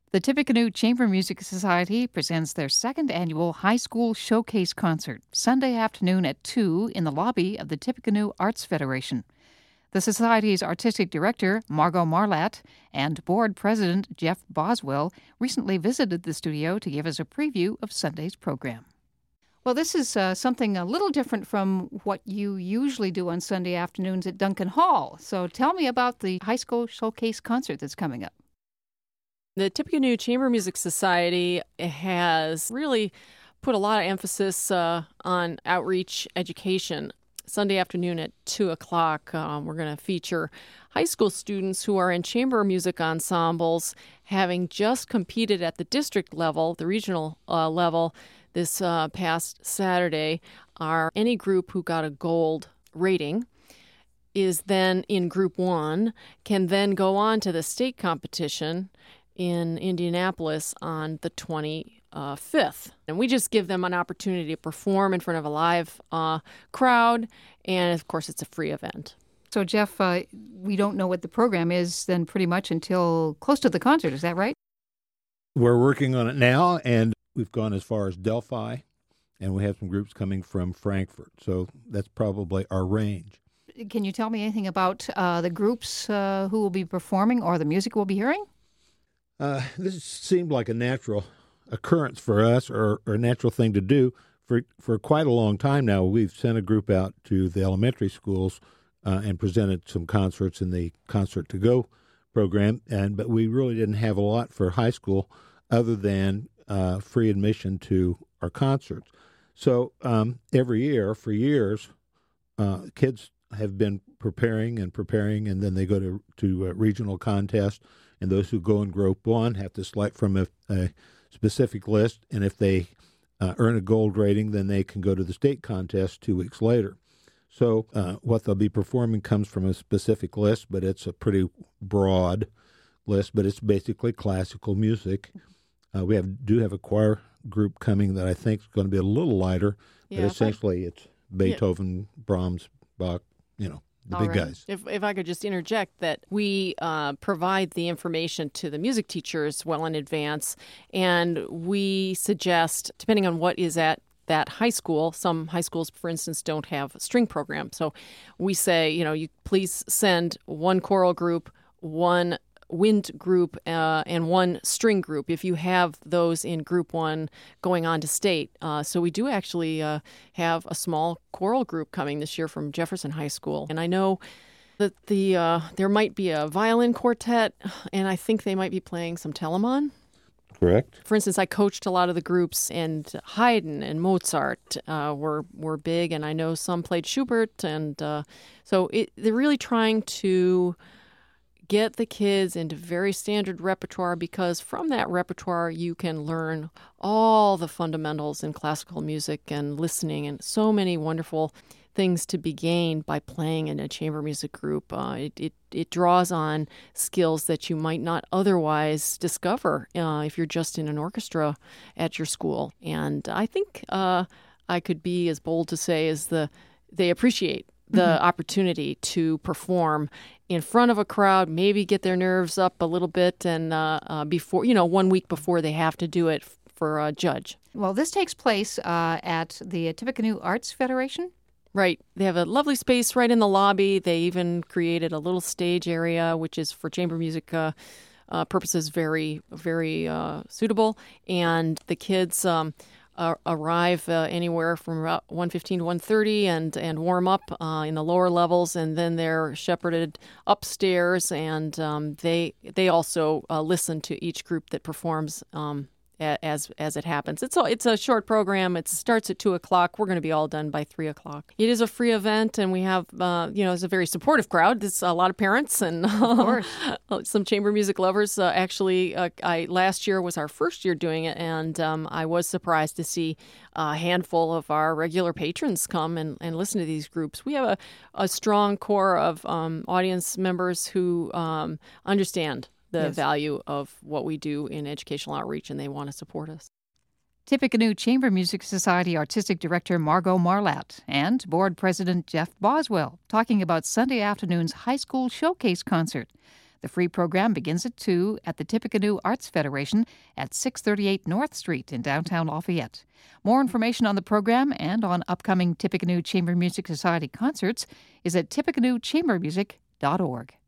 The Tippecanoe Chamber Music Society presents their second annual High School Showcase Concert, Sunday afternoon at 2 in the lobby of the Tippecanoe Arts Federation. The Society's artistic director, Margot Marlatt, and board president, Jeff Boswell, recently visited the studio to give us a preview of Sunday's program. Well, this is something a little different from what you usually do on Sunday afternoons at Duncan Hall. So tell me about the High School Showcase Concert that's coming up. The Tippecanoe Chamber Music Society has really put a lot of emphasis on outreach education. Sunday afternoon at 2 o'clock, we're going to feature high school students who are in chamber music ensembles, having just competed at the district level, the regional level, this past Saturday. Any group who got a gold rating is then in Group 1, can then go on to the state competition in Indianapolis on the 25th. And we just give them an opportunity to perform in front of a live crowd, and of course it's a free event. So, Jeff, we don't know what the program is then pretty much until close to the concert, is that right? We're working on it now, and we've gone as far as Delphi, and we have some groups coming from Frankfurt, so that's probably our range. Can you tell me anything about the groups who will be performing or the music we'll be hearing? This seemed like a natural occurrence for us, or a natural thing to do. For quite a long time now, we've sent a group out to the elementary schools and presented some concerts in the Concert to Go program, but we really didn't have a lot for high school other than free admission to our concerts. So every year, for years, kids have been preparing, and then they go to regional contests. And those who go in Group 1 have to select from a specific list, and if they earn a gold rating, then they can go to the state contest 2 weeks later. So what they'll be performing comes from a specific list, but it's a pretty broad list, but it's basically classical music. We do have a choir group coming that I think is going to be a little lighter, but essentially it's Beethoven, Brahms, Bach, the big guys. If I could just interject that we provide the information to the music teachers well in advance, and we suggest, depending on what is at that high school, some high schools, for instance, don't have a string program. So we say, you please send one choral group, one wind group, and one string group if you have those in Group 1 going on to state. So we do actually have a small choral group coming this year from Jefferson High School. And I know that there might be a violin quartet, and I think they might be playing some Telemann. Correct. For instance, I coached a lot of the groups, and Haydn and Mozart were big, and I know some played Schubert. And so they're really trying to get the kids into very standard repertoire, because from that repertoire you can learn all the fundamentals in classical music and listening, and so many wonderful things to be gained by playing in a chamber music group. It draws on skills that you might not otherwise discover if you're just in an orchestra at your school. And I think I could be as bold to say as they appreciate the opportunity to perform in front of a crowd, maybe get their nerves up a little bit, and before 1 week before they have to do it for a judge. Well, this takes place at the Tippecanoe Arts Federation? Right. They have a lovely space right in the lobby. They even created a little stage area, which is for chamber music purposes very, very suitable. And the kids arrive anywhere from about 1:15 to 1:30 and warm up in the lower levels, and then they're shepherded upstairs, and they also listen to each group that performs as it happens. It's a short program. It starts at 2 o'clock. We're going to be all done by 3 o'clock. It is a free event, and we have it's a very supportive crowd. There's a lot of parents and of course. some chamber music lovers. Actually, last year was our first year doing it, and I was surprised to see a handful of our regular patrons come and listen to these groups. We have a strong core of audience members who understand the value of what we do in educational outreach, and they want to support us. Tippecanoe Chamber Music Society Artistic Director Margot Marlatt and Board President Jeff Boswell talking about Sunday afternoon's High School Showcase Concert. The free program begins at 2 at the Tippecanoe Arts Federation at 638 North Street in downtown Lafayette. More information on the program and on upcoming Tippecanoe Chamber Music Society concerts is at tippecanoechambermusic.org.